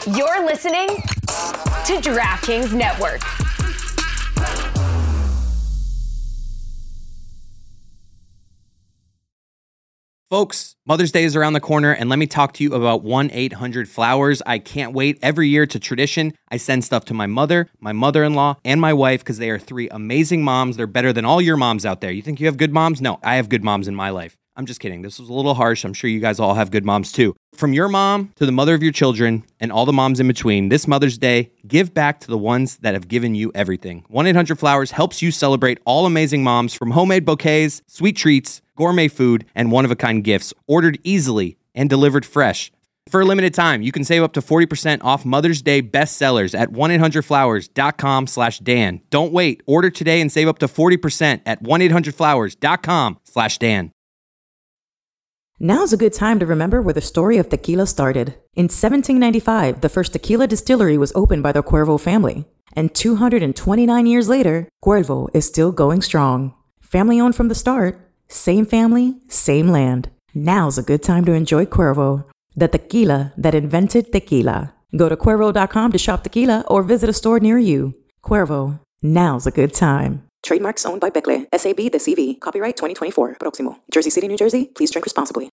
You're listening to DraftKings Network. Folks, Mother's Day is around the corner, and let me talk to you about 1-800-Flowers. I can't wait. Every year, it's a tradition. I send stuff to my mother, my mother-in-law, and my wife because they are three amazing moms. They're better than all your moms out there. You think you have good moms? No, I have good moms in my life. I'm just kidding. This was a little harsh. I'm sure you guys all have good moms too. From your mom to the mother of your children and all the moms in between, this Mother's Day, give back to the ones that have given you everything. 1-800-Flowers helps you celebrate all amazing moms, from homemade bouquets, sweet treats, gourmet food, and one-of-a-kind gifts, ordered easily and delivered fresh. For a limited time, you can save up to 40% off Mother's Day bestsellers at 1-800-Flowers.com/Dan. Don't wait. Order today and save up to 40% at 1-800-Flowers.com/Dan. Now's a good time to remember where the story of tequila started. In 1795, the first tequila distillery was opened by the Cuervo family. And 229 years later, Cuervo is still going strong. Family owned from the start, same family, same land. Now's a good time to enjoy Cuervo, the tequila that invented tequila. Go to Cuervo.com to shop tequila or visit a store near you. Cuervo, now's a good time. Trademarks owned by Becle, SAB the CV. Copyright 2024. Proximo. Jersey City, New Jersey. Please drink responsibly.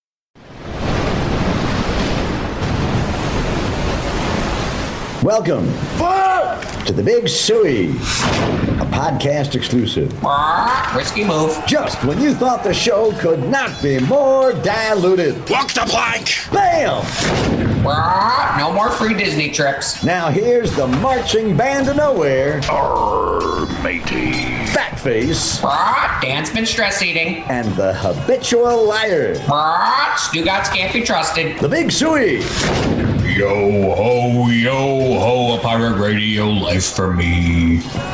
Welcome to the Big Suey, a podcast exclusive. Risky move. Just when you thought the show could not be more diluted. Walk the plank. Bam! No more free Disney trips. Now here's the marching band of nowhere. Arr, matey. Fatface. Dan's been stress eating. And the habitual liar. Stugatz can't be trusted. The Big Suey. Yo ho, a pirate radio life for me.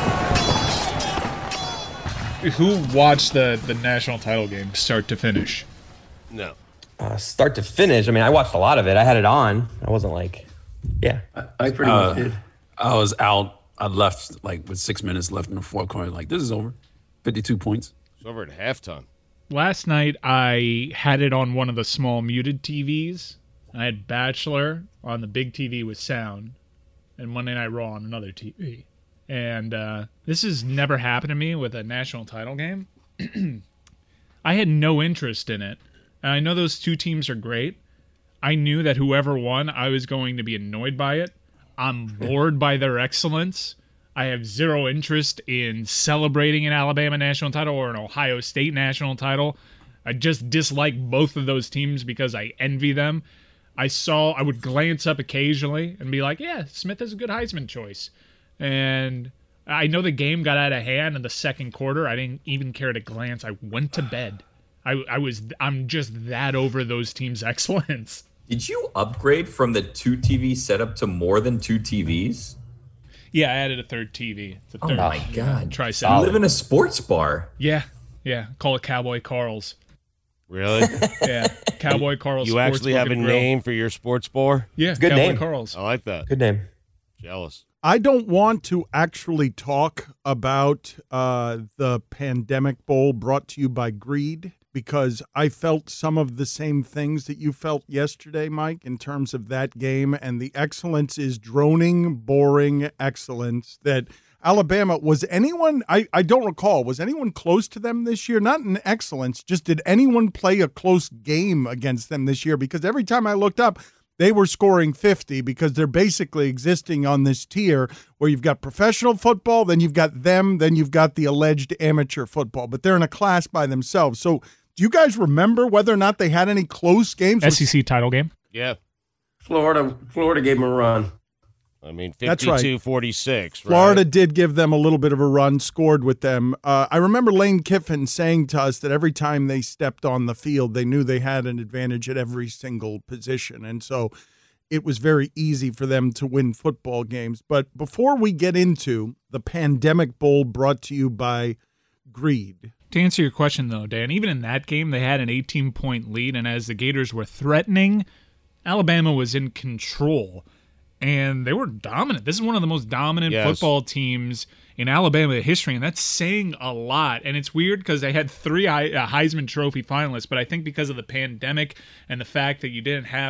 Who watched the national title game start to finish? No. Start to finish. I mean, I watched a lot of it. I had it on. I wasn't like, yeah. I pretty much did. I was out. I left like with 6 minutes left in the fourth quarter. Like, this is over. 52 points. It's over at halftime. Last night, I had it on one of the small muted TVs. I had Bachelor on the big TV with sound, and Monday Night Raw on another TV. And this has never happened to me with a national title game. I had no interest in it. And I know those two teams are great. I knew that whoever won, I was going to be annoyed by it. I'm bored by their excellence. I have zero interest in celebrating an Alabama national title or an Ohio State national title. I just dislike both of those teams because I envy them. I would glance up occasionally and be like, yeah, Smith is a good Heisman choice. And I know the game got out of hand in the second quarter. I didn't even care to glance. I went to bed. I'm just that over those teams' excellence. Did you upgrade from the 2 TV setup to more than 2 TVs? Yeah, I added a third TV. It's a oh third, my God. Tri-set. You live in a sports bar. Yeah. Call it Cowboy Carl's. Really? Yeah, Cowboy Carl's. You actually have a name for your sports bar? Yeah, good Cowboy name. Carl's. I like that. Good name. Jealous. I don't want to actually talk about the Pandemic Bowl brought to you by Greed, because I felt some of the same things that you felt yesterday, Mike, in terms of that game. And the excellence is droning, boring excellence that Alabama, was anyone, I don't recall, was anyone close to them this year? Not in excellence, just did anyone play a close game against them this year? Because every time I looked up, they were scoring 50, because they're basically existing on this tier where you've got professional football, then you've got them, then you've got the alleged amateur football, but they're in a class by themselves. So do you guys remember whether or not they had any close games? SEC title game? Yeah. Florida gave them a run. I mean, That's right. 52-46, right? Florida did give them a little bit of a run, scored with them. I remember Lane Kiffin saying to us that every time they stepped on the field, they knew they had an advantage at every single position. And so it was very easy for them to win football games. But before we get into the Pandemic Bowl brought to you by Greed. To answer your question, though, Dan, even in that game, they had an 18-point lead. And as the Gators were threatening, Alabama was in control. And they were dominant. This is one of the most dominant football teams in Alabama history, and that's saying a lot. And it's weird because they had 3 Heisman Trophy finalists, but I think because of the pandemic and the fact that you didn't have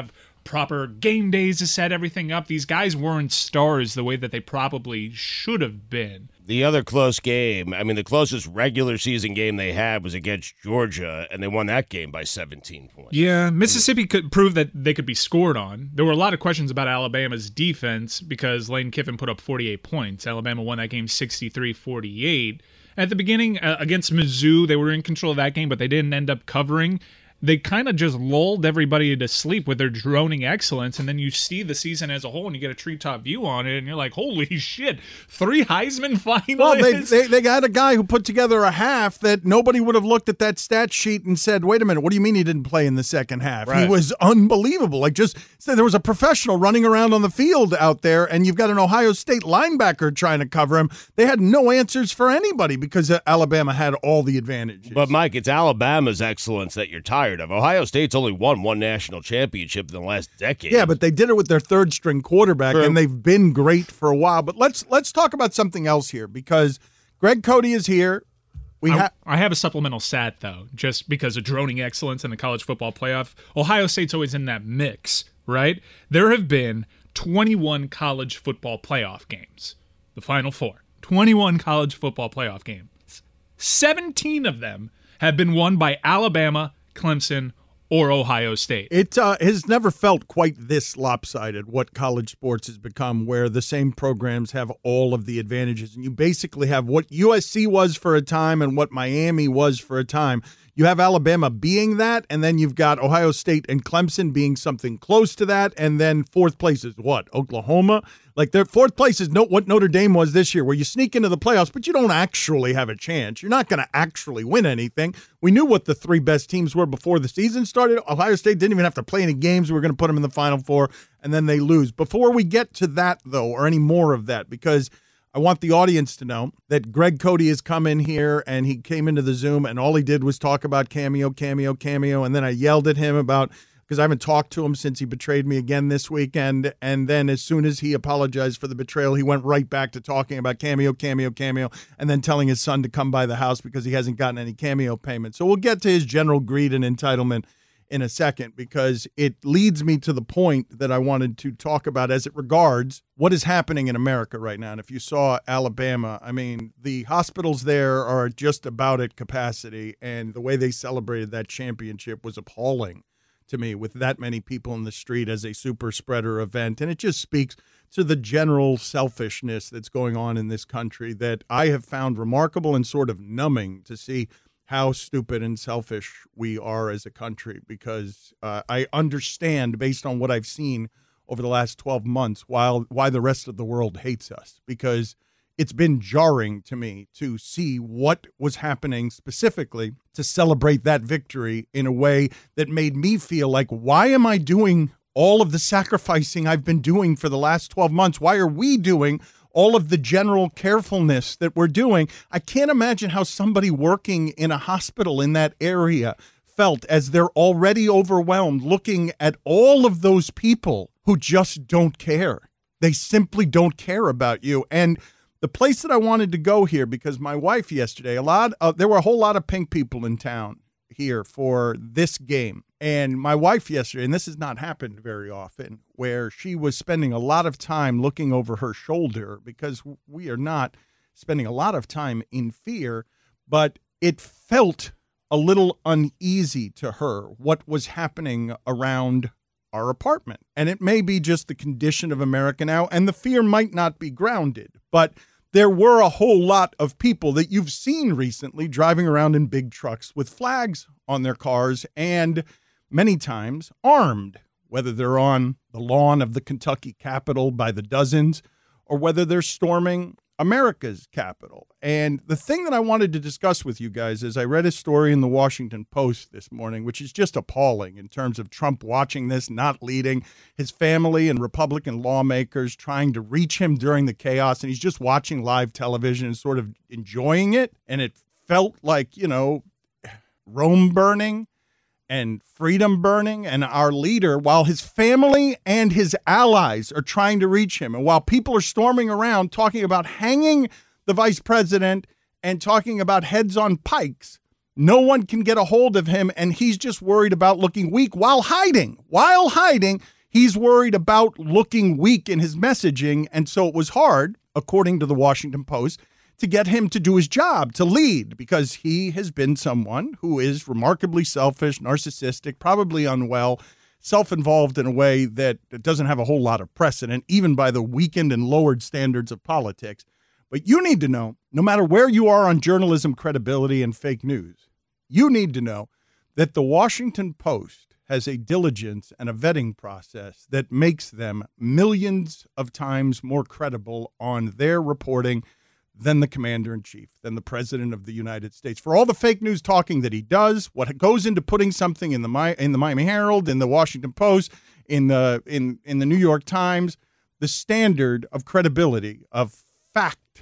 proper game days to set everything up. These guys weren't stars the way that they probably should have been. The other close game, I mean, the closest regular season game they had was against Georgia, and they won that game by 17 points. Yeah, Mississippi could prove that they could be scored on. There were a lot of questions about Alabama's defense because Lane Kiffin put up 48 points. Alabama won that game 63-48. At the beginning, against Mizzou, they were in control of that game, but they didn't end up covering. They kind of just lulled everybody to sleep with their droning excellence, and then you see the season as a whole, and you get a treetop view on it, and you're like, holy shit, 3 Heisman finalists? Well, they got a guy who put together a half that nobody would have looked at that stat sheet and said, wait a minute, what do you mean he didn't play in the second half? Right. He was unbelievable. Like, just there was a professional running around on the field out there, and you've got an Ohio State linebacker trying to cover him. They had no answers for anybody because Alabama had all the advantages. But, Mike, it's Alabama's excellence that you're tired of. Ohio State's only won one national championship in the last decade. Yeah, but they did it with their third-string quarterback, and they've been great for a while. But let's talk about something else here, because Greg Cody is here. I have a supplemental stat, though, just because of droning excellence in the college football playoff. Ohio State's always in that mix, right? There have been 21 college football playoff games, the Final Four. 21 college football playoff games. 17 of them have been won by Alabama, Clemson, or Ohio State. It has never felt quite this lopsided, what college sports has become, where the same programs have all of the advantages. And you basically have what USC was for a time and what Miami was for a time. You have Alabama being that, and then you've got Ohio State and Clemson being something close to that, and then fourth place is what? Oklahoma? Like, their fourth place is what Notre Dame was this year, where you sneak into the playoffs, but you don't actually have a chance. You're not going to actually win anything. We knew what the 3 best teams were before the season started. Ohio State didn't even have to play any games. We were going to put them in the Final Four, and then they lose. Before we get to that, though, or any more of that, because I want the audience to know that Greg Cody has come in here, and he came into the Zoom, and all he did was talk about Cameo, and then I yelled at him about, because I haven't talked to him since he betrayed me again this weekend, and then as soon as he apologized for the betrayal, he went right back to talking about Cameo, and then telling his son to come by the house because he hasn't gotten any Cameo payments. So we'll get to his general greed and entitlement in a second, because it leads me to the point that I wanted to talk about as it regards what is happening in America right now. And if you saw Alabama, I mean, the hospitals there are just about at capacity, and the way they celebrated that championship was appalling to me, with that many people in the street as a super spreader event. And it just speaks to the general selfishness that's going on in this country that I have found remarkable and sort of numbing to see how stupid and selfish we are as a country, because I understand, based on what I've seen over the last 12 months, why the rest of the world hates us, because it's been jarring to me to see what was happening specifically to celebrate that victory in a way that made me feel like, why am I doing all of the sacrificing I've been doing for the last 12 months? Why are we doing all of the general carefulness that we're doing? I can't imagine how somebody working in a hospital in that area felt as they're already overwhelmed looking at all of those people who just don't care. They simply don't care about you. And the place that I wanted to go here, because my wife yesterday, there were a whole lot of pink people in town here for this game. And my wife yesterday, and this has not happened very often, where she was spending a lot of time looking over her shoulder, because we are not spending a lot of time in fear, but it felt a little uneasy to her what was happening around our apartment. And it may be just the condition of America now, and the fear might not be grounded, but there were a whole lot of people that you've seen recently driving around in big trucks with flags on their cars, and many times armed, whether they're on the lawn of the Kentucky Capitol by the dozens, or whether they're storming America's Capitol. And the thing that I wanted to discuss with you guys is I read a story in the Washington Post this morning, which is just appalling in terms of Trump watching this, not leading, his family and Republican lawmakers trying to reach him during the chaos, and he's just watching live television and sort of enjoying it. And it felt like, Rome burning and freedom burning, and our leader, while his family and his allies are trying to reach him, and while people are storming around talking about hanging the vice president and talking about heads on pikes, no one can get a hold of him, and he's just worried about looking weak while hiding. He's worried about looking weak in his messaging, and so it was hard, according to the Washington Post, to get him to do his job, to lead, because he has been someone who is remarkably selfish, narcissistic, probably unwell, self-involved in a way that doesn't have a whole lot of precedent, even by the weakened and lowered standards of politics. But you need to know, no matter where you are on journalism credibility and fake news, you need to know that the Washington Post has a diligence and a vetting process that makes them millions of times more credible on their reporting than the commander-in-chief, than the president of the United States. For all the fake news talking that he does, what goes into putting something in the Miami Herald, in the Washington Post, in the New York Times, the standard of credibility, of fact,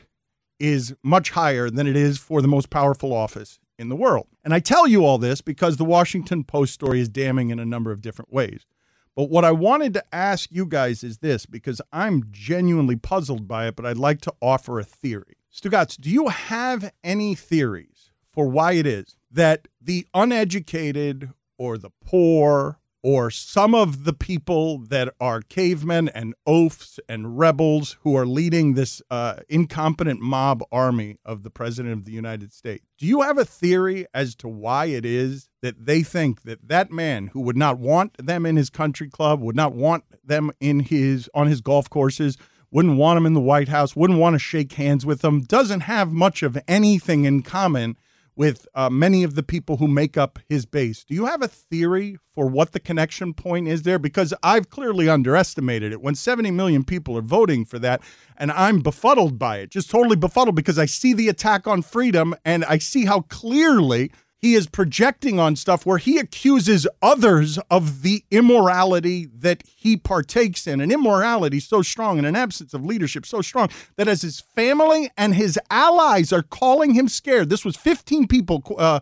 is much higher than it is for the most powerful office in the world. And I tell you all this because the Washington Post story is damning in a number of different ways. But what I wanted to ask you guys is this, because I'm genuinely puzzled by it, but I'd like to offer a theory. Stugotz, do you have any theories for why it is that the uneducated or the poor or some of the people that are cavemen and oafs and rebels who are leading this incompetent mob army of the president of the United States, do you have a theory as to why it is that they think that that man who would not want them in his country club, would not want them on his golf courses, wouldn't want him in the White House, wouldn't want to shake hands with them, doesn't have much of anything in common with many of the people who make up his base? Do you have a theory for what the connection point is there? Because I've clearly underestimated it. When 70 million people are voting for that, and I'm befuddled by it, just totally befuddled, because I see the attack on freedom, and I see how clearly he is projecting on stuff where he accuses others of the immorality that he partakes in. An immorality so strong and an absence of leadership so strong that as his family and his allies are calling him scared. This was 15 people,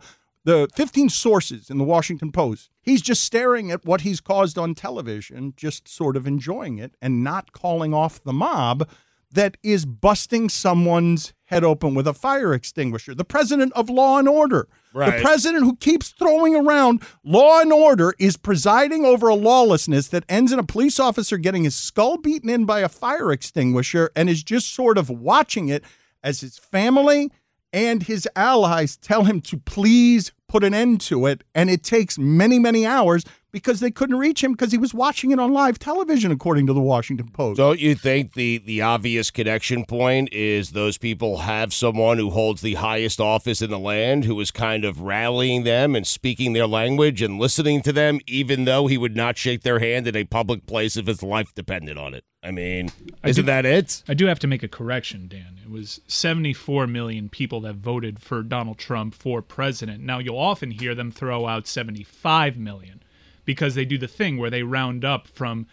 the 15 sources in the Washington Post. He's just staring at what he's caused on television, just sort of enjoying it and not calling off the mob that is busting someone's head open with a fire extinguisher. The president of Law and Order. Right. The president who keeps throwing around law and order is presiding over a lawlessness that ends in a police officer getting his skull beaten in by a fire extinguisher, and is just sort of watching it as his family and his allies tell him to please put an end to it. And it takes many, many hours because they couldn't reach him because he was watching it on live television, according to the Washington Post. Don't you think the obvious connection point is those people have someone who holds the highest office in the land who is kind of rallying them and speaking their language and listening to them, even though he would not shake their hand in a public place if his life depended on it? I mean, isn't that it? I do have to make a correction, Dan. It was 74 million people that voted for Donald Trump for president. Now, you'll often hear them throw out 75 million. Because they do the thing where they round up from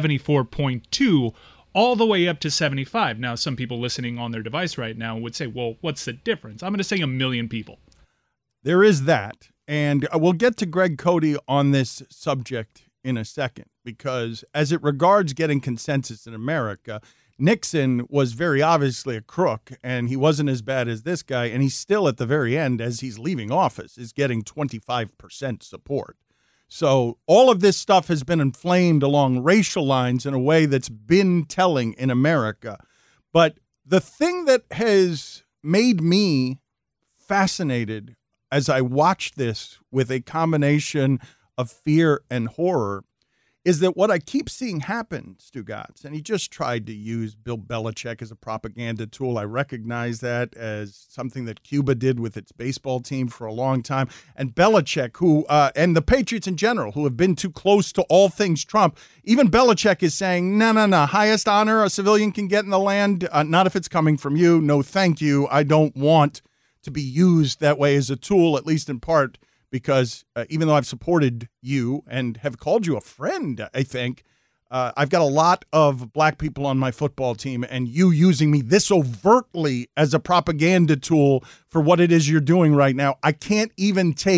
74.2 all the way up to 75. Now, some people listening on their device right now would say, well, what's the difference? I'm going to say 1 million people. There is that. And we'll get to Greg Cody on this subject in a second, because as it regards getting consensus in America, Nixon was very obviously a crook, and he wasn't as bad as this guy. And he's still at the very end, as he's leaving office, is getting 25% support. So all of this stuff has been inflamed along racial lines in a way that's been telling in America. But the thing that has made me fascinated as I watch this with a combination of fear and horror is that what I keep seeing happen, Stugotz, and he just tried to use Bill Belichick as a propaganda tool. I recognize that as something that Cuba did with its baseball team for a long time. And Belichick, who and the Patriots in general, who have been too close to all things Trump, even Belichick is saying, no, highest honor a civilian can get in the land, not if it's coming from you. No, thank you. I don't want to be used that way as a tool, at least in part, because even though I've supported you and have called you a friend, I think, I've got a lot of black people on my football team, and you using me this overtly as a propaganda tool for what it is you're doing right now, I can't even take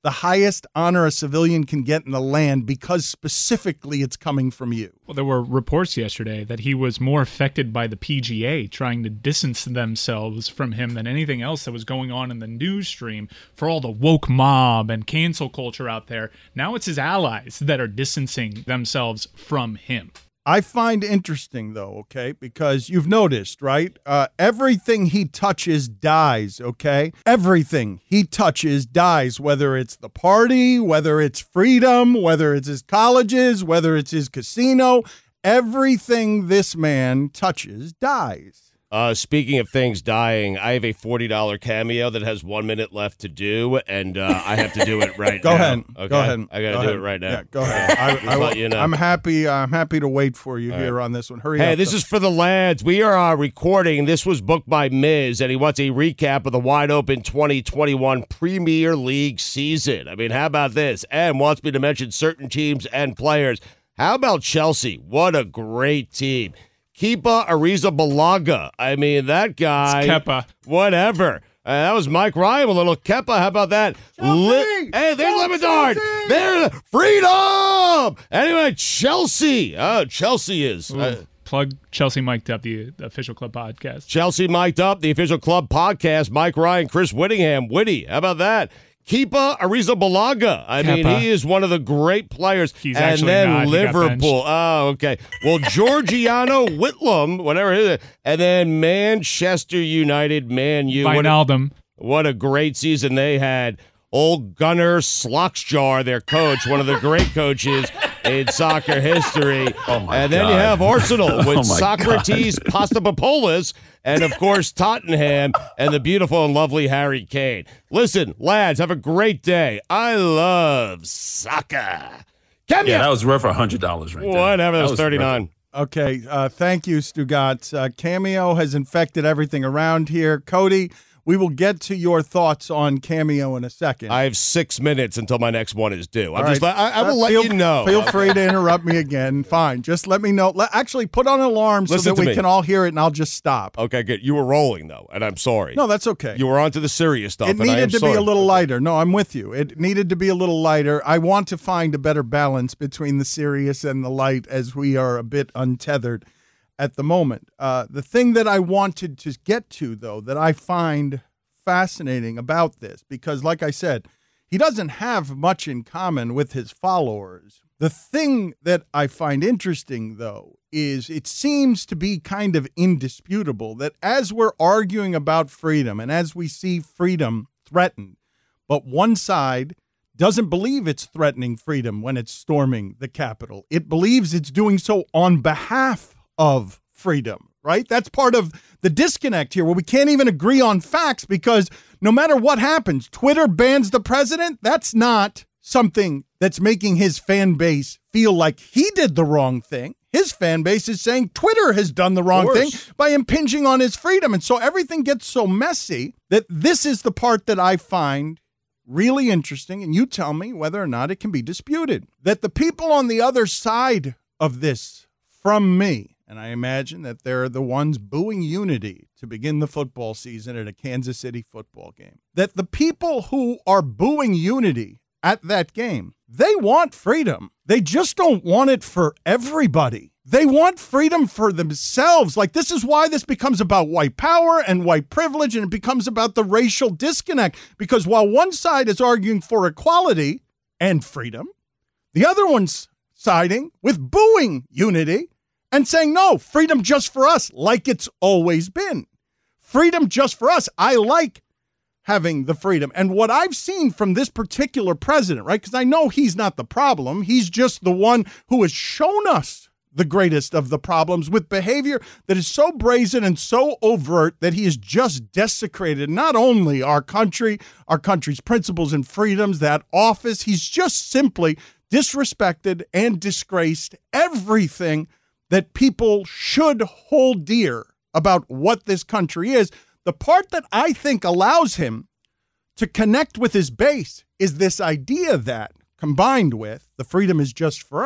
the highest honor a civilian can get in the land because specifically it's coming from you. Well, there were reports yesterday that he was more affected by the PGA trying to distance themselves from him than anything else that was going on in the news stream for all the woke mob and cancel culture out there. Now it's his allies that are distancing themselves from him. I find interesting, though, okay, because you've noticed, right? Everything he touches dies, okay? Everything he touches dies, whether it's the party, whether it's freedom, whether it's his colleges, whether it's his casino. Everything this man touches dies. Speaking of things dying, I have a $40 cameo that has 1 minute left to do, and I have to do it right now. Go ahead. Okay? Go ahead. I got to do it right now. Yeah, go ahead. I let you know. I'm happy to wait for you here on this one. Hurry up. Hey, this is for the lads. We are recording. This was booked by Miz, and he wants a recap of the wide open 2021 Premier League season. I mean, how about this? And wants me to mention certain teams and players. How about Chelsea? What a great team. Kepa Arrizabalaga. I mean, that guy. It's Kepa. Whatever. That was Mike Ryan, a little Kepa. How about that? Hey, there's Lemondard. There's freedom. Anyway, Chelsea. Chelsea is. Plug Chelsea Mic'd Up, the official club podcast. Chelsea Mic'd Up, the official club podcast. Mike Ryan, Chris Whittingham. Witty. How about that? Kepa Arrizabalaga. I mean, he is one of the great players. He's and actually then not. Liverpool. Oh, okay. Well, Georgiano Whitlam, whatever it is. And then Manchester United, Man U. Wijnaldum. What a great season they had. Old Gunnar Sloxjar, their coach, one of the great coaches in soccer history. And then you have Arsenal with Socrates Papadopoulos, and, of course, Tottenham and the beautiful and lovely Harry Kane. Listen, lads, have a great day. I love soccer. Yeah, that was worth $100 right there. Whatever, that was $39. Okay, thank you, Stugatz. Cameo has infected everything around here. Cody, we will get to your thoughts on Cameo in a second. I have 6 minutes until my next one is due. I will let feel, you know. Feel free to interrupt me again. Fine. Just let me know. Actually, put on an alarm so that we can all hear it, and I'll just stop. Okay, good. You were rolling, though, and I'm sorry. No, that's okay. You were on to the serious stuff, It needed to be a little lighter. No, I'm with you. It needed to be a little lighter. I want to find a better balance between the serious and the light as we are a bit untethered at the moment. The thing that I wanted to get to, though, that I find fascinating about this, because like I said, he doesn't have much in common with his followers. The thing that I find interesting, though, is it seems to be kind of indisputable that as we're arguing about freedom and as we see freedom threatened, but one side doesn't believe it's threatening freedom when it's storming the Capitol. It believes it's doing so on behalf of freedom. Right? That's part of the disconnect here where we can't even agree on facts because no matter what happens, Twitter bans the president. That's not something that's making his fan base feel like he did the wrong thing. His fan base is saying Twitter has done the wrong thing by impinging on his freedom. And so everything gets so messy that this is the part that I find really interesting. And you tell me whether or not it can be disputed. That the people on the other side of this from me, and I imagine that they're the ones booing unity to begin the football season at a Kansas City football game. That the people who are booing unity at that game, they want freedom. They just don't want it for everybody. They want freedom for themselves. Like, this is why this becomes about white power and white privilege, and it becomes about the racial disconnect. Because while one side is arguing for equality and freedom, the other one's siding with booing unity and saying, no, freedom just for us, like it's always been. Freedom just for us. I like having the freedom. And what I've seen from this particular president, right, because I know he's not the problem. He's just the one who has shown us the greatest of the problems with behavior that is so brazen and so overt that he has just desecrated not only our country, our country's principles and freedoms, that office, he's just simply disrespected and disgraced everything that people should hold dear about what this country is. The part that I think allows him to connect with his base is this idea that, combined with the freedom is just for us,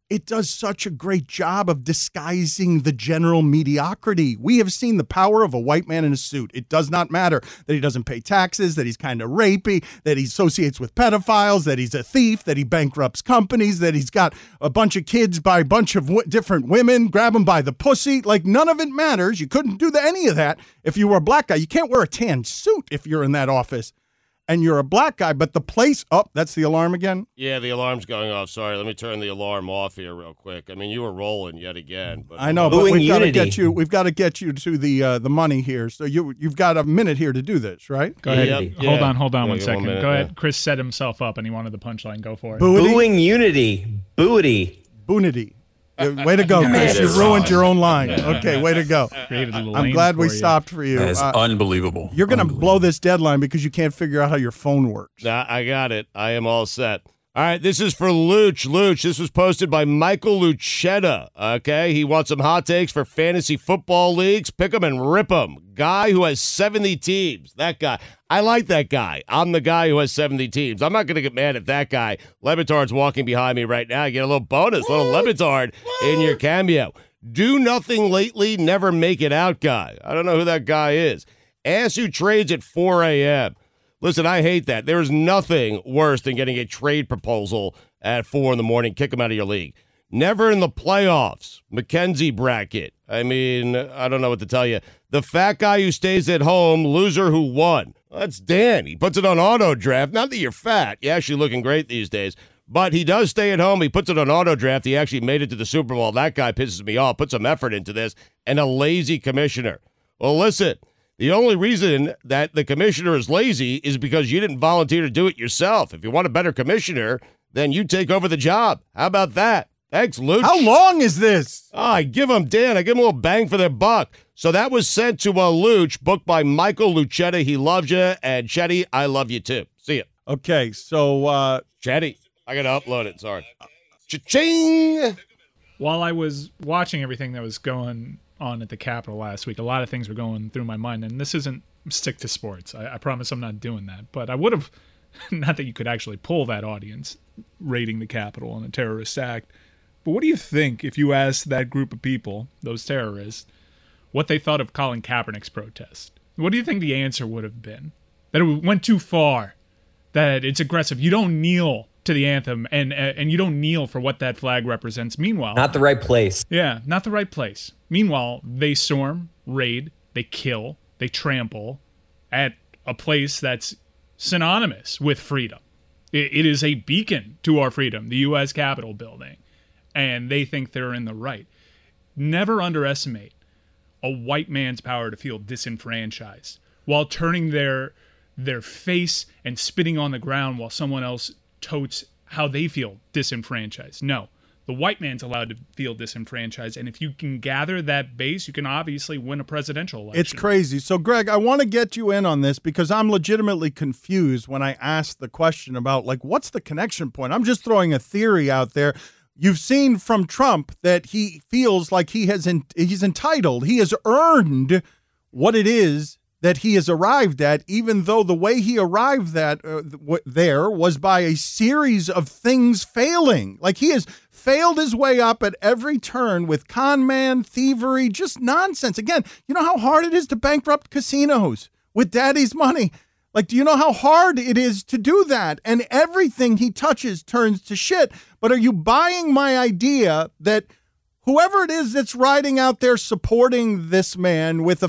it does such a great job of disguising the general mediocrity. We have seen the power of a white man in a suit. It does not matter that he doesn't pay taxes, that he's kind of rapey, that he associates with pedophiles, that he's a thief, that he bankrupts companies, that he's got a bunch of kids by a bunch of different women, grab them by the pussy. Like, none of it matters. You couldn't do any of that if you were a black guy. You can't wear a tan suit if you're in that office and you're a black guy, but the place, that's the alarm again? Yeah, the alarm's going off. Sorry, let me turn the alarm off here real quick. I mean, you were rolling yet again. But I know, but we've got to get you to the money here. So you've got a minute here to do this, right? Go ahead. Yeah. Hold on 1 second. minute, Go ahead. Chris set himself up and he wanted the punchline. Go for it. Booing unity. Booty. Boonity. Way to go, Chris. You ruined your own line. Okay, way to go. I'm glad we stopped for you. That's unbelievable. You're going to blow this deadline because you can't figure out how your phone works. Nah, I got it. I am all set. All right, this is for Luch. Luch, this was posted by Michael Lucetta, okay? He wants some hot takes for fantasy football leagues. Pick them and rip them. Guy who has 70 teams. That guy. I like that guy. I'm the guy who has 70 teams. I'm not going to get mad at that guy. Lebitard's walking behind me right now. You get a little bonus, little Lebitard in your cameo. Do nothing lately, never make it out guy. I don't know who that guy is. Ass who trades at 4 a.m. Listen, I hate that. There is nothing worse than getting a trade proposal at 4 in the morning. Kick them out of your league. Never in the playoffs. McKenzie bracket. I mean, I don't know what to tell you. The fat guy who stays at home, loser who won. That's Dan. He puts it on auto draft. Not that you're fat. You're actually looking great these days. But he does stay at home. He puts it on auto draft. He actually made it to the Super Bowl. That guy pisses me off. Put some effort into this. And a lazy commissioner. Well, listen. The only reason that the commissioner is lazy is because you didn't volunteer to do it yourself. If you want a better commissioner, then you take over the job. How about that? Thanks, Luch. How long is this? I give them, Dan, I give them a little bang for their buck. So that was sent to Luch, booked by Michael Lucetta. He loves you. And Chetty, I love you too. See ya. Okay, so... Chetty, I got to upload it. Sorry. Cha-ching! While I was watching everything that was going on at the Capitol last week, a lot of things were going through my mind, and this isn't stick to sports. I promise I'm not doing that, but I would have, not that you could actually pull that audience raiding the Capitol on a terrorist act, but what do you think if you asked that group of people, those terrorists, what they thought of Colin Kaepernick's protest? What do you think the answer would have been? That it went too far, that it's aggressive. You don't kneel to the anthem, and you don't kneel for what that flag represents. Meanwhile, not the right place. Yeah, not the right place. Meanwhile, they storm, raid, they kill, they trample at a place that's synonymous with freedom. It is a beacon to our freedom, the U.S. Capitol building, and they think they're in the right. Never underestimate a white man's power to feel disenfranchised while turning their face and spitting on the ground while someone else totes how they feel disenfranchised. No, the white man's allowed to feel disenfranchised, and if you can gather that base, you can obviously win a presidential election. It's crazy. So, Greg, I want to get you in on this because I'm legitimately confused when I ask the question about, like, what's the connection point? I'm just throwing a theory out there. You've seen from Trump that he feels like he's entitled. He has earned what it is that he has arrived at, even though the way he arrived at there was by a series of things failing. Like, he has failed his way up at every turn with con man, thievery, just nonsense. Again, you know how hard it is to bankrupt casinos with daddy's money? Like, do you know how hard it is to do that? And everything he touches turns to shit. But are you buying my idea that whoever it is that's riding out there supporting this man with a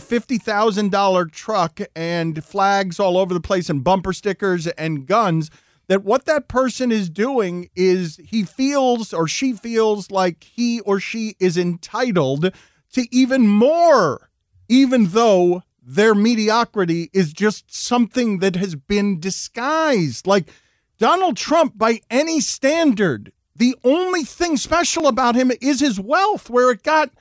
$50,000 truck and flags all over the place and bumper stickers and guns, that what that person is doing is he feels or she feels like he or she is entitled to even more, even though their mediocrity is just something that has been disguised. Like, Donald Trump, by any standard, the only thing special about him is his wealth, where it got,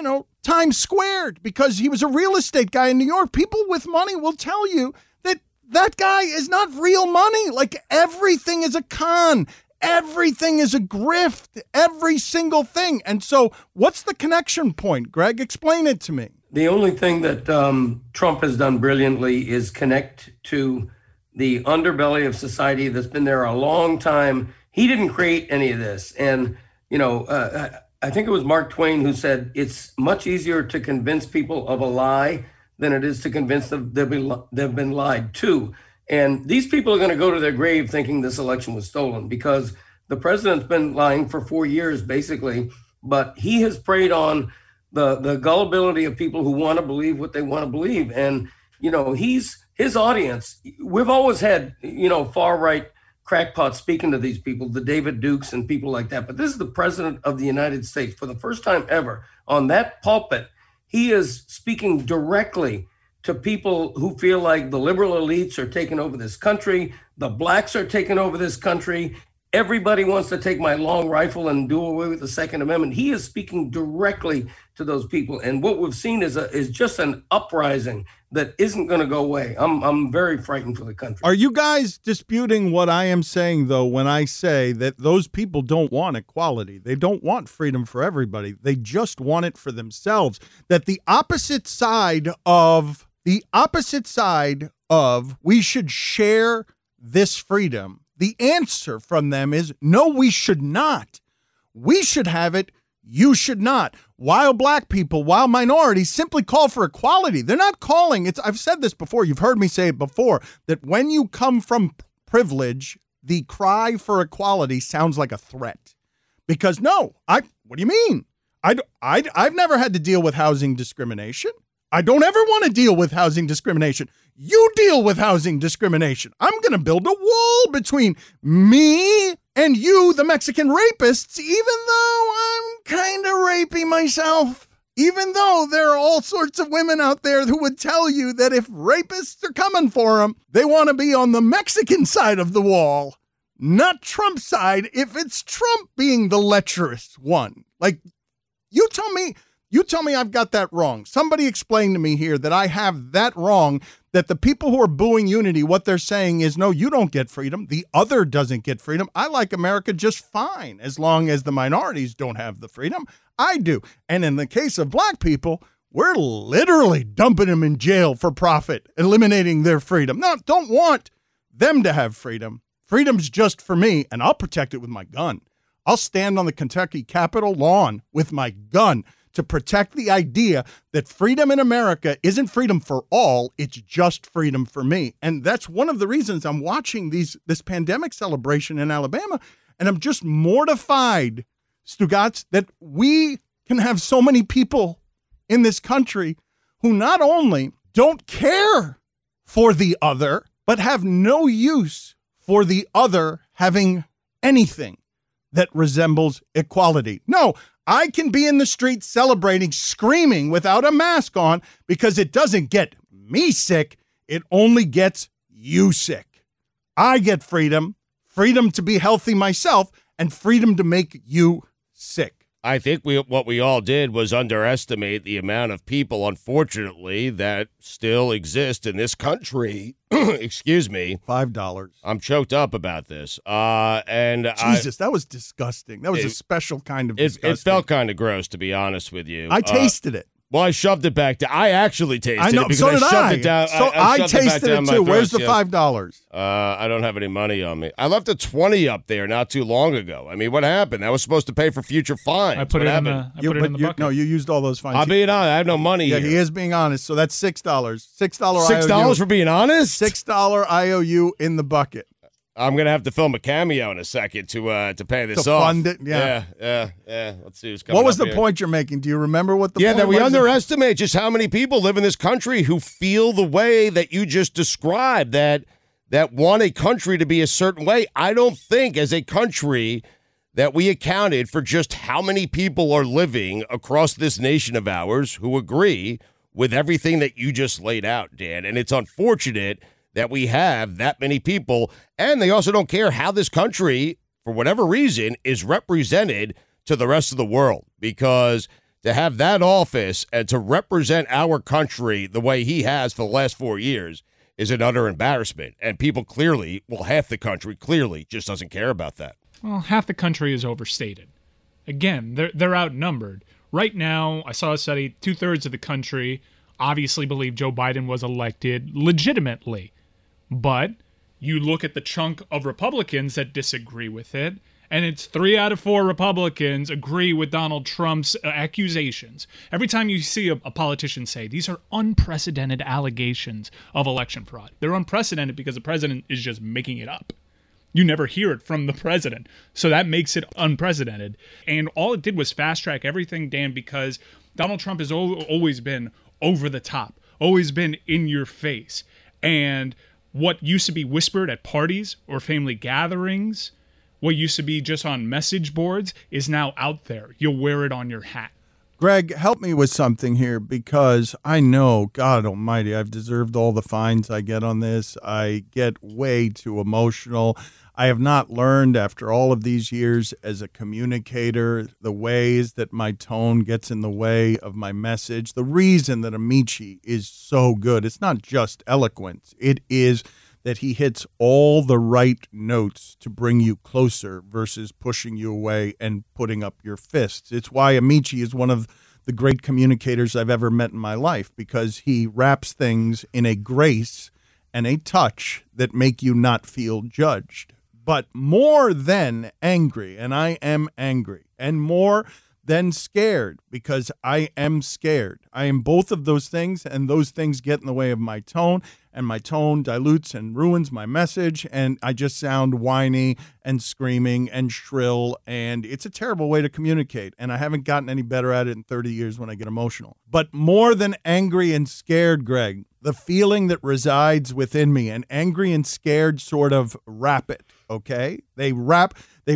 Times Squared, because he was a real estate guy in New York. People with money will tell you that that guy is not real money. Like, everything is a con. Everything is a grift. Every single thing. And so what's the connection point, Greg? Explain it to me. The only thing that Trump has done brilliantly is connect to the underbelly of society that's been there a long time. He didn't create any of this. And I think it was Mark Twain who said it's much easier to convince people of a lie than it is to convince them they've been lied to. And these people are going to go to their grave thinking this election was stolen, because the president's been lying for 4 years, basically, but he has preyed on the gullibility of people who want to believe what they want to believe. And, his audience, we've always had, far-right crackpots speaking to these people, the David Dukes and people like that. But this is the president of the United States. For the first time ever on that pulpit, he is speaking directly to people who feel like the liberal elites are taking over this country. The blacks are taking over this country. Everybody wants to take my long rifle and do away with the Second Amendment. He is speaking directly to those people. And what we've seen is just an uprising that isn't going to go away. I'm very frightened for the country. Are you guys disputing what I am saying, though, when I say that those people don't want equality? They don't want freedom for everybody. They just want it for themselves. That the opposite side of we should share this freedom, the answer from them is no, we should not. We should have it. You should not. While black people, while minorities simply call for equality, they're not calling. I've said this before. You've heard me say it before, that when you come from privilege, the cry for equality sounds like a threat. Because what do you mean? I've never had to deal with housing discrimination. I don't ever want to deal with housing discrimination. You deal with housing discrimination. I'm going to build a wall between me and you, the Mexican rapists, even though I'm kind of rapey myself. Even though there are all sorts of women out there who would tell you that if rapists are coming for them, they want to be on the Mexican side of the wall, not Trump's side, if it's Trump being the lecherous one. Like, you tell me I've got that wrong. Somebody explain to me here that I have that wrong, that the people who are booing unity, what they're saying is, no, you don't get freedom. The other doesn't get freedom. I like America just fine as long as the minorities don't have the freedom. I do. And in the case of black people, we're literally dumping them in jail for profit, eliminating their freedom. No, don't want them to have freedom. Freedom's just for me, and I'll protect it with my gun. I'll stand on the Kentucky Capitol lawn with my gun to protect the idea that freedom in America isn't freedom for all, it's just freedom for me. And that's one of the reasons I'm watching this pandemic celebration in Alabama, and I'm just mortified, Stugotz, that we can have so many people in this country who not only don't care for the other, but have no use for the other having anything that resembles equality. No, I can be in the street celebrating, screaming without a mask on because it doesn't get me sick. It only gets you sick. I get freedom to be healthy myself, and freedom to make you sick. I think what we all did was underestimate the amount of people, unfortunately, that still exist in this country. Excuse me. $5. I'm choked up about this. Jesus, that was disgusting. That was a special kind of disgusting. It felt kind of gross, to be honest with you. I tasted it. Well, I shoved it back down. I actually tasted it because so did I shoved it down. So I tasted it too. Where's the $5? I don't have any money on me. I left a 20 up there not too long ago. I mean, what happened? That was supposed to pay for future fines. I put it in the bucket. No, you used all those fines. I'm being honest. I have no money here. He is being honest. So that's $6. $6 $6 for being honest? $6 IOU in the bucket. I'm going to have to film a cameo in a second to pay this to off. Fund it, yeah. Let's see who's coming. What was the here. point you're making? Do you remember what the point was? Yeah, that we underestimate just how many people live in this country who feel the way that you just described, that want a country to be a certain way. I don't think as a country that we accounted for just how many people are living across this nation of ours who agree with everything that you just laid out, Dan. And it's unfortunate that we have that many people, and they also don't care how this country, for whatever reason, is represented to the rest of the world. Because to have that office and to represent our country the way he has for the last 4 years is an utter embarrassment. And people clearly, well, half the country clearly just doesn't care about that. Well, half the country is overstated. Again, they're outnumbered. Right now, I saw a study, 2/3 of the country obviously believe Joe Biden was elected legitimately. But you look at the chunk of Republicans that disagree with it, And it's 3 out of 4 Republicans agree with Donald Trump's accusations. Every time you see a politician say, these are unprecedented allegations of election fraud, they're unprecedented because the president is just making it up. You never hear it from the president. So that makes it unprecedented. And all it did was fast track everything, Dan, because Donald Trump has always been over the top, always been in your face. And what used to be whispered at parties or family gatherings, what used to be just on message boards, is now out there. You'll wear it on your hat. Greg, help me with something here, because I know, God almighty, I've deserved all the fines I get on this. I get way too emotional. I have not learned after all of these years as a communicator the ways that my tone gets in the way of my message. The reason that Amici is so good, it's not just eloquence. It is that he hits all the right notes to bring you closer versus pushing you away and putting up your fists. It's why Amici is one of the great communicators I've ever met in my life, because he wraps things in a grace and a touch that make you not feel judged. But more than angry, and I am angry, and more than scared, because I am scared. I am both of those things, and those things get in the way of my tone, and my tone dilutes and ruins my message, and I just sound whiny and screaming and shrill, and it's a terrible way to communicate, and I haven't gotten any better at it in 30 years when I get emotional. But more than angry and scared, Greg, the feeling that resides within me, and angry and scared sort of wrap it, okay? They wrap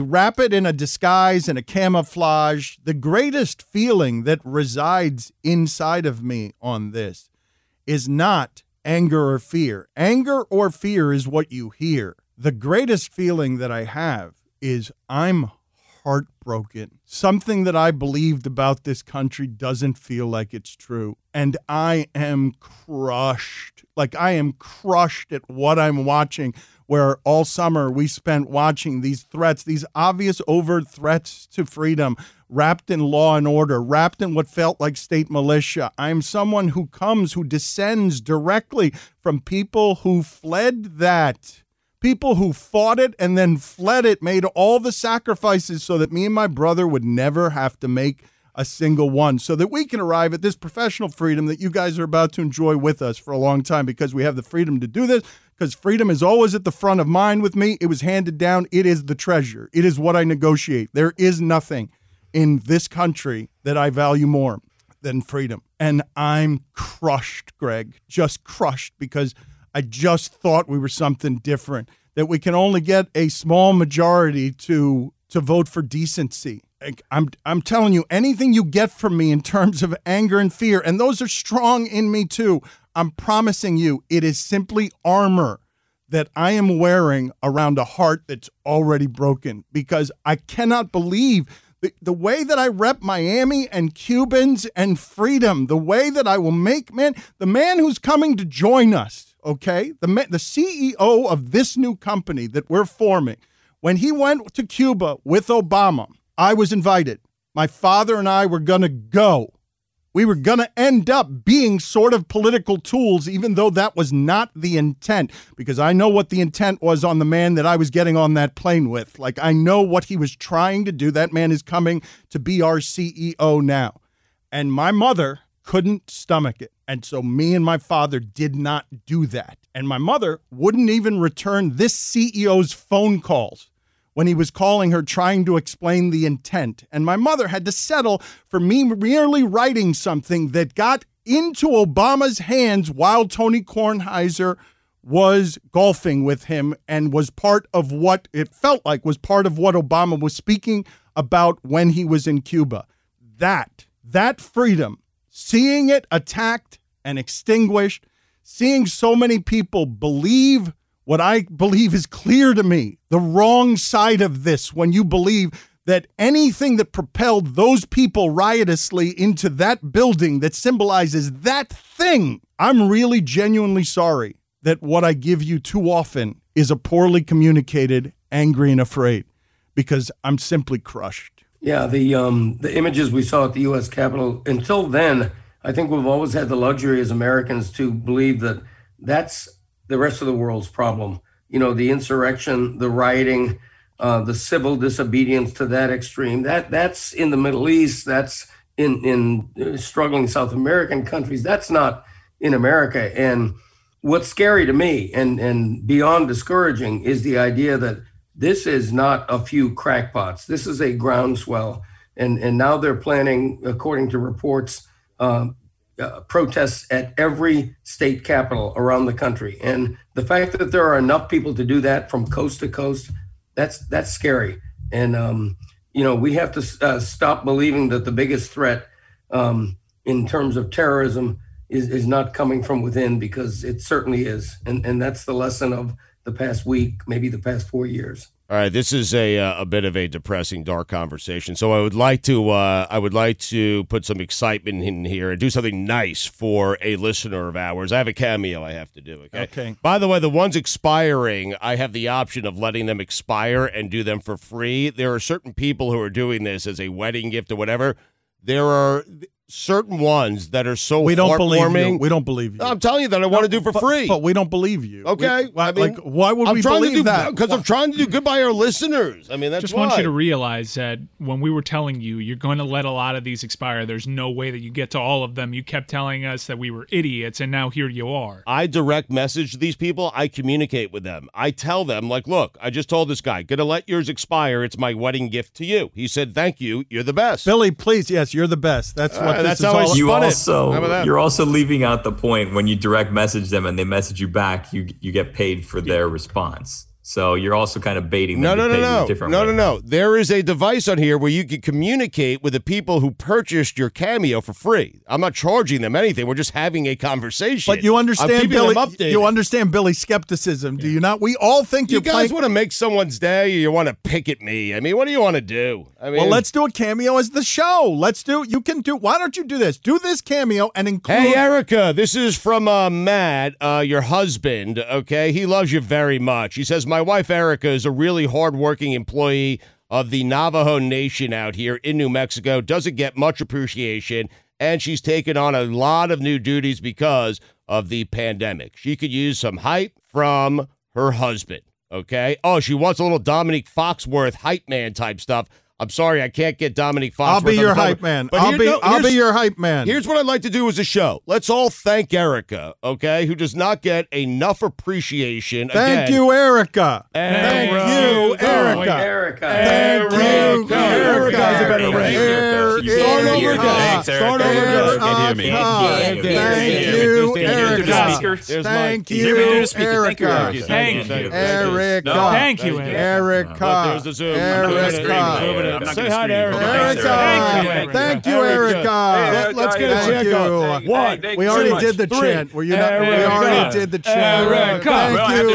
it in a disguise and a camouflage. The greatest feeling that resides inside of me on this is not anger or fear. Anger or fear is what you hear. The greatest feeling that I have is I'm heartbroken. Something that I believed about this country doesn't feel like it's true. And I am crushed. Like, I am crushed at what I'm watching, where all summer we spent watching these threats, these obvious overt threats to freedom, wrapped in law and order, wrapped in what felt like state militia. I'm someone who descends directly from people who fled that. People who fought it and then fled it, made all the sacrifices so that me and my brother would never have to make a single one, so that we can arrive at this professional freedom that you guys are about to enjoy with us for a long time, because we have the freedom to do this, because freedom is always at the front of mind with me. It was handed down. It is the treasure. It is what I negotiate. There is nothing in this country that I value more than freedom. And I'm crushed, Greg, just crushed, because I just thought we were something different, that we can only get a small majority to vote for decency. I'm telling you, anything you get from me in terms of anger and fear, and those are strong in me too, I'm promising you, it is simply armor that I am wearing around a heart that's already broken, because I cannot believe the way that I rep Miami and Cubans and freedom, the way that I will make, man, the man who's coming to join us, okay, the CEO of this new company that we're forming, when he went to Cuba with Obama, I was invited. My father and I were going to go. We were going to end up being sort of political tools, even though that was not the intent, because I know what the intent was on the man that I was getting on that plane with. Like, I know what he was trying to do. That man is coming to be our CEO now. And my mother couldn't stomach it. And so me and my father did not do that. And my mother wouldn't even return this CEO's phone calls when he was calling her trying to explain the intent. And my mother had to settle for me merely writing something that got into Obama's hands while Tony Kornheiser was golfing with him, and was part of what it felt like was part of what Obama was speaking about when he was in Cuba. That freedom, seeing it attacked and extinguished, seeing so many people believe what I believe is clear to me, the wrong side of this, when you believe that anything that propelled those people riotously into that building that symbolizes that thing, I'm really genuinely sorry that what I give you too often is a poorly communicated, angry and afraid, because I'm simply crushed. Yeah, the images we saw at the U.S. Capitol, until then, I think we've always had the luxury as Americans to believe that that's the rest of the world's problem. You know, the insurrection, the rioting, the civil disobedience to that extreme. That's in the Middle East. That's in struggling South American countries. That's not in America. And what's scary to me and beyond discouraging is the idea that this is not a few crackpots. This is a groundswell. And now they're planning, according to reports, protests at every state capital around the country. And the fact that there are enough people to do that from coast to coast, that's scary. And, we have to stop believing that the biggest threat in terms of terrorism is not coming from within, because it certainly is. And that's the lesson of the past week, maybe the past 4 years. All right, this is a bit of a depressing, dark conversation. So I would like to put some excitement in here and do something nice for a listener of ours. I have a cameo I have to do. Okay. By the way, the ones expiring, I have the option of letting them expire and do them for free. There are certain people who are doing this as a wedding gift or whatever. There are certain ones that are so we don't heartwarming. Believe you. We don't believe you. I'm telling you that I want to do for free. But we don't believe you. Okay. Why would we believe that? Because I'm trying to do good by our listeners. I mean, that's just why. want you to realize that when we were telling you you're going to let a lot of these expire, there's no way that you get to all of them. You kept telling us that we were idiots, and now here you are. I direct message these people. I communicate with them. I tell them, like, look, I just told this guy, gonna let yours expire. It's my wedding gift to you. He said, thank you. You're the best. Billy, please. Yes, you're the best. That's what this that's is how all I about. You're also leaving out the point when you direct message them and they message you back, you get paid for their response. So you're also kind of baiting them to pay you a different way. No. There is a device on here where you can communicate with the people who purchased your cameo for free. I'm not charging them anything. We're just having a conversation. But you understand, Billy. Updated. You understand Billy's skepticism, do you not? We all think you guys want to make someone's day, or you want to pick at me. I mean, what do you want to do? I mean, well, let's do a cameo as the show. Why don't you do this? Do this cameo and include. Hey, Erica, this is from Matt, your husband. Okay, he loves you very much. He says, my wife Erica is a really hardworking employee of the Navajo Nation out here in New Mexico, doesn't get much appreciation, and she's taken on a lot of new duties because of the pandemic. She could use some hype from her husband, okay? Oh, she wants a little Dominique Foxworth hype man type stuff. I'm sorry, I can't get Dominique Foxworth. I'll be your hype man. I'll be your hype man. Here's what I'd like to do as a show. Let's all thank Erica, okay, who does not get enough appreciation. Thank you, Erica. Thank you, Erica. Thank you, Erica. Has a better rate. Start over again. Start over again. Can't hear me. Thank you, Erica. Thank you, Erica. Thank you, Erica. Thank you, Erica. There's the Zoom. Erica. Say hi to Erica. Erica. Thank you, Erica. Let's get a chant going. One. We already did the chant. We already did the chant. Erica. Thank you,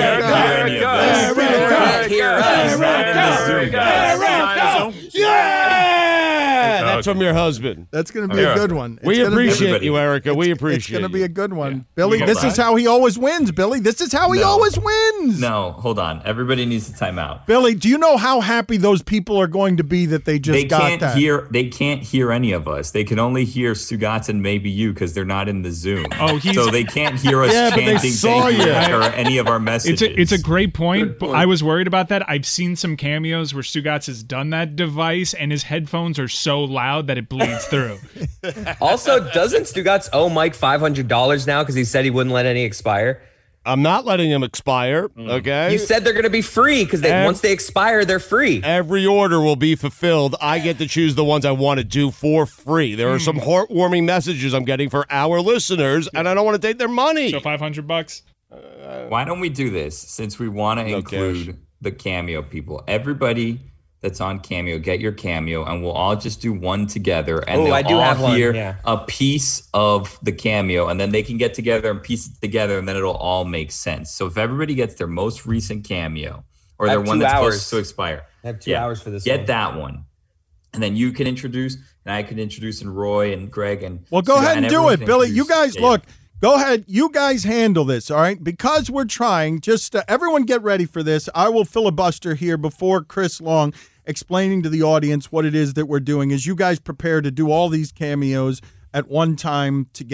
Erica. Yeah! That's from your husband. That's going to be a good one. We appreciate you, Erica. We appreciate It's going to be you. a good one. Billy, this is how he always wins, Billy. This is how he always wins. No, hold on. Everybody needs to time out. Billy, do you know how happy those people are going to be that they just got that? They can't hear any of us. They can only hear Stugatz and maybe you because they're not in the Zoom. So they can't hear us chanting thank you or any of our messages. It's a great point, but I was worried about that. I've seen some cameos where Stugatz has done that device and his headphones are so loud that it bleeds through. Also, doesn't Stugatz owe Mike $500 now because he said he wouldn't let any expire? I'm not letting them expire, okay? You said they're going to be free because once they expire, they're free. Every order will be fulfilled. I get to choose the ones I want to do for free. There are some heartwarming messages I'm getting for our listeners, and I don't want to take their money. So $500? Why don't we do this, since we want to include the Cameo people? Everybody that's on Cameo, get your Cameo, and we'll all just do one together, and they'll all hear a piece of the Cameo, and then they can get together and piece it together, and then it'll all make sense. So if everybody gets their most recent Cameo, or their one that's close to expire, I have 2 hours for this get that one. And then you can introduce, and I can introduce, and Roy and Greg. And well, go ahead and do it, Billy. You guys, look. Go ahead. You guys handle this, all right? Because we're trying, just everyone get ready for this. I will filibuster here before Chris Long explaining to the audience what it is that we're doing as you guys prepare to do all these cameos at one time together.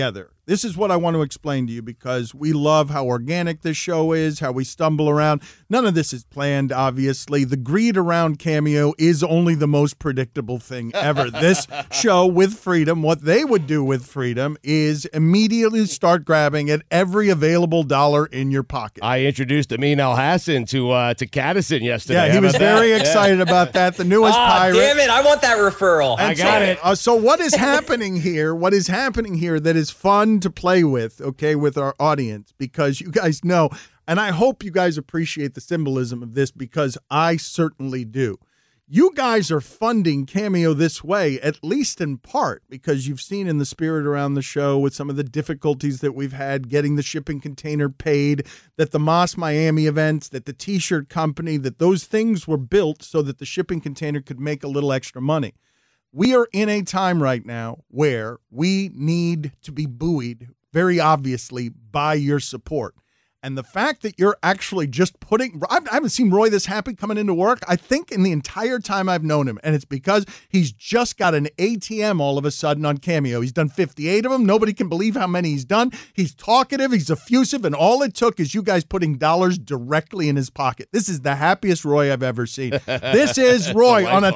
This is what I want to explain to you because we love how organic this show is, how we stumble around. None of this is planned, obviously. The greed around Cameo is only the most predictable thing ever. This show with Freedom, what they would do with Freedom is immediately start grabbing at every available dollar in your pocket. I introduced Amin Al-Hassan to Cadison yesterday. Yeah, he was very excited about that. The newest pirate. Damn it, I want that referral. I got it. So what is happening here? What is happening here that is fun to play with, okay, with our audience, because you guys know, and I hope you guys appreciate the symbolism of this because I certainly do. You guys are funding Cameo this way, at least in part, because you've seen in the spirit around the show with some of the difficulties that we've had getting the shipping container paid, that the Moss Miami events, that the T-shirt company, that those things were built so that the shipping container could make a little extra money. We are in a time right now where we need to be buoyed, very obviously, by your support. And the fact that you're actually just putting, I haven't seen Roy this happy coming into work, I think in the entire time I've known him. And it's because he's just got an ATM all of a sudden on Cameo. He's done 58 of them. Nobody can believe how many he's done. He's talkative, he's effusive, and all it took is you guys putting dollars directly in his pocket. This is the happiest Roy I've ever seen. This is Roy on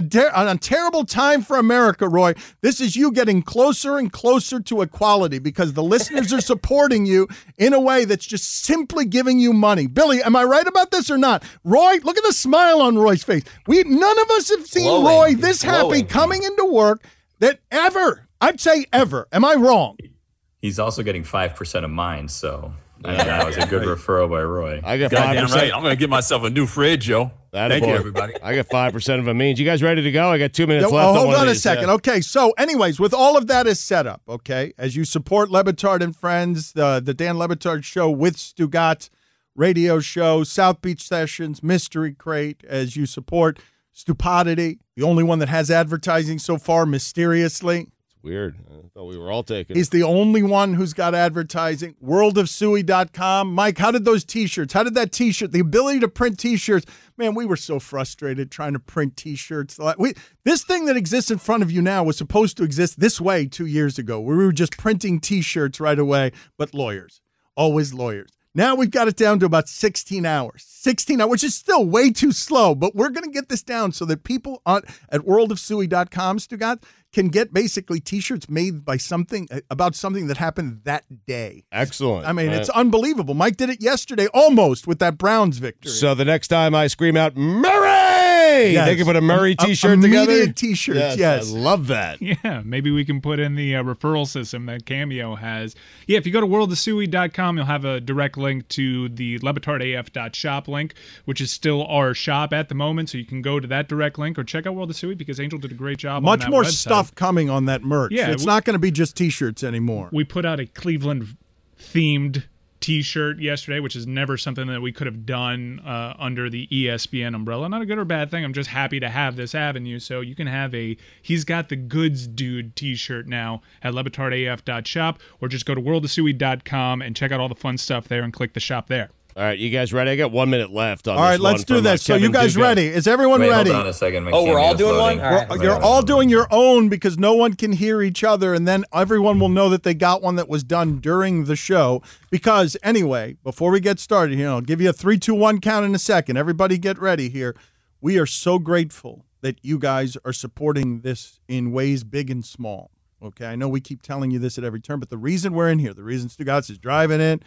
a terrible time for America, Roy. This is you getting closer and closer to equality because the listeners are supporting you in a way that's just simply giving you money. Billy, am I right about this or not? Roy, look at the smile on Roy's face. None of us have seen Roy this happy coming into work that ever. I'd say ever. Am I wrong? He's also getting 5% of mine, so that was a good referral by Roy. I got 5%. Goddamn right. I'm going to get myself a new fridge, yo. Thank you, everybody. I got 5% of Amin. You guys ready to go? I got 2 minutes left. Hold on a second. Okay, so anyways, with all of that is set up, okay, as you support Le Batard and Friends, the Dan Le Batard Show with Stugotz radio show, South Beach Sessions, Mystery Crate, as you support Stupidity, the only one that has advertising so far, mysteriously. Weird. I thought we were all taking. He's the only one who's got advertising. WorldofSuey.com. Mike, how did those T-shirts? How did that T-shirt, the ability to print T-shirts? Man, we were so frustrated trying to print T-shirts. This thing that exists in front of you now was supposed to exist this way 2 years ago, where we were just printing T-shirts right away, but lawyers. Always lawyers. Now we've got it down to about 16 hours. 16 hours, which is still way too slow, but we're going to get this down so that people at worldofsuey.com, Stugotz, can get basically T-shirts made by about something that happened that day. Excellent. I mean, it's unbelievable. Mike did it yesterday almost with that Browns victory. So the next time I scream out, Murray! Yes. They can put a Murray T-shirt together? Immediate T-shirts, yes. I love that. Yeah, maybe we can put in the referral system that Cameo has. Yeah, if you go to worldofsuey.com, you'll have a direct link to the LeBatardAF.shop link, which is still our shop at the moment, so you can go to that direct link or check out World of Suey because Angel did a great job on that Much more website. stuff coming on that merch. Yeah, it's not going to be just T-shirts anymore. We put out a Cleveland-themed T-shirt yesterday, which is never something that we could have done under the ESPN umbrella. Not a good or bad thing. I'm just happy to have this avenue. So you can have a He's Got the Goods Dude T-shirt now at LeBatardAF.shop, or just go to worldofsuey.com and check out all the fun stuff there and click the shop there. All right, you guys ready? I got 1 minute left on all right, let's do this. So you guys ready? Is everyone ready? Hold on a second. We're all doing one? All right. You're all doing your own because no one can hear each other, and then everyone will know that they got one that was done during the show. Because anyway, before we get started here, I'll give you a 3, 2, 1 count in a second. Everybody get ready here. We are so grateful that you guys are supporting this in ways big and small. Okay, I know we keep telling you this at every turn, but the reason we're in here, the reason Stugotz is driving in,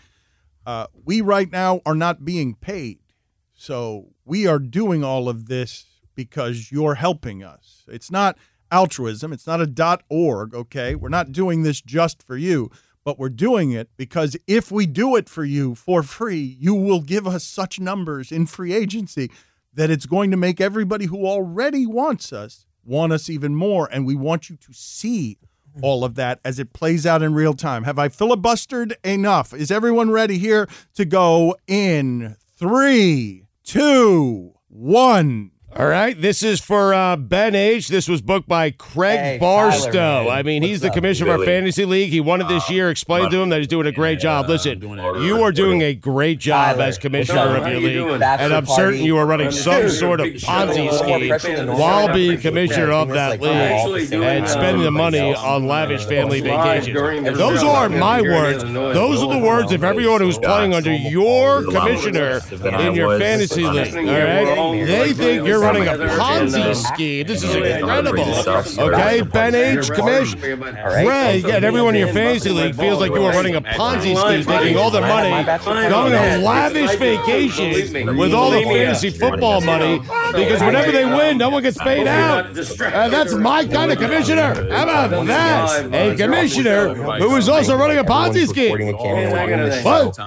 we right now are not being paid. So we are doing all of this because you're helping us. It's not altruism. It's not a .org, okay? We're not doing this just for you, but we're doing it because if we do it for you for free, you will give us such numbers in free agency that it's going to make everybody who already wants us want us even more, and we want you to see all of that as it plays out in real time. Have I filibustered enough? Is everyone ready here to go in 3, 2, 1? All All right, this is for Ben H. This was booked by Craig Barstow. Tyler, I mean, he's the commissioner of our fantasy league. He won it this year. Explain to him that he's doing a great job. Listen, you are doing a great job Tyler, as commissioner of your league, Bachelor and I'm certain you are running some sort of Ponzi scheme while being commissioner of that league and spending the money on lavish family vacations. Those aren't my words. Those are the words of everyone who's playing under your commissioner in your fantasy league. All right, they think you're running a Ponzi scheme. This is incredible. Okay, Ben H. Commission. Craig, and everyone in your fantasy league feels like you are running a Ponzi scheme, taking all their money, going on lavish vacations with all the fantasy football money, because whenever they win, no one gets paid out. And that's my kind of commissioner. How about that? A commissioner who is also running a Ponzi scheme. What?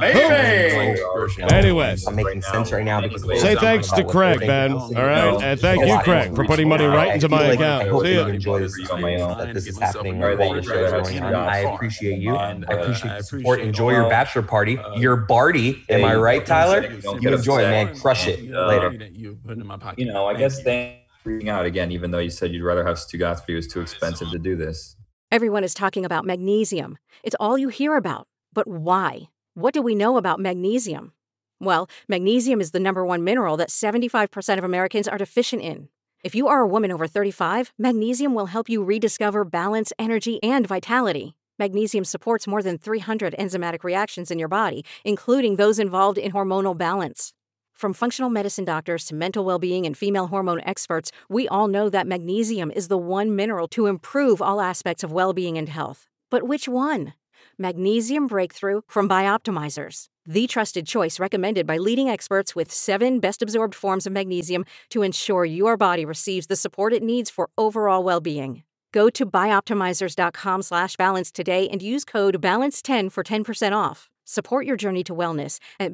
Anyway, I'm making sense right now because say thanks to Craig, Ben. All right, and thank you, Craig, for putting money right into my account. I hope See you ya. enjoy this on my own. That this is happening while your show is going on. I appreciate you. I appreciate the support. Enjoy your bachelor party. Your Barty. Am I right, Tyler? You enjoy it, man. Crush it. Later. You know, I guess thanks for reading out again, even though you said you'd rather have Stugatz, but it was too expensive to do this. Everyone is talking about magnesium. It's all you hear about. But why? What do we know about magnesium? Well, magnesium is the number one mineral that 75% of Americans are deficient in. If you are a woman over 35, magnesium will help you rediscover balance, energy, and vitality. Magnesium supports more than 300 enzymatic reactions in your body, including those involved in hormonal balance. From functional medicine doctors to mental well-being and female hormone experts, we all know that magnesium is the one mineral to improve all aspects of well-being and health. But which one? Magnesium Breakthrough from Bioptimizers, the trusted choice recommended by leading experts with 7 best-absorbed forms of magnesium to ensure your body receives the support it needs for overall well-being. Go to bioptimizers.com/balance today and use code BALANCE10 for 10% off. Support your journey to wellness at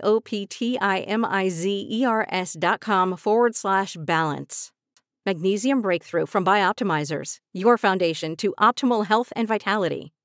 bioptimizers.com/balance. Magnesium Breakthrough from Bioptimizers, your foundation to optimal health and vitality.